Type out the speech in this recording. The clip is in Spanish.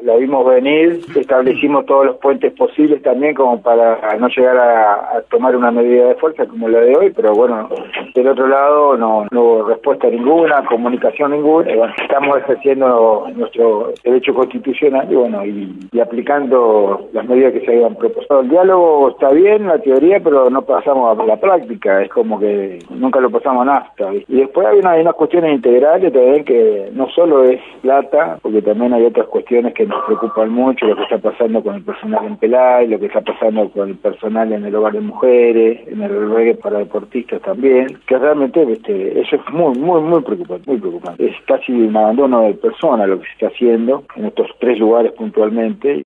la vimos venir, establecimos todos los puentes posibles también como para no llegar a tomar una medida de fuerza como la de hoy, pero bueno, del otro lado no hubo respuesta ninguna, comunicación ninguna, y bueno, estamos ejerciendo nuestro derecho constitucional y bueno, y aplicando las medidas que se habían propuesto. El diálogo está bien, la teoría, pero no pasamos a la práctica, es como que nunca lo pasamos a nafta. Y después hay unas cuestiones integrales también que no solo es plata, porque también hay otras cuestiones que nos preocupan mucho, lo que está pasando con el personal en Pelay, lo que está pasando con el personal en el hogar de mujeres, en el albergue para deportistas también, que realmente eso es muy preocupante, muy preocupante. Es casi un abandono de persona lo que se está haciendo en estos 3 lugares puntualmente.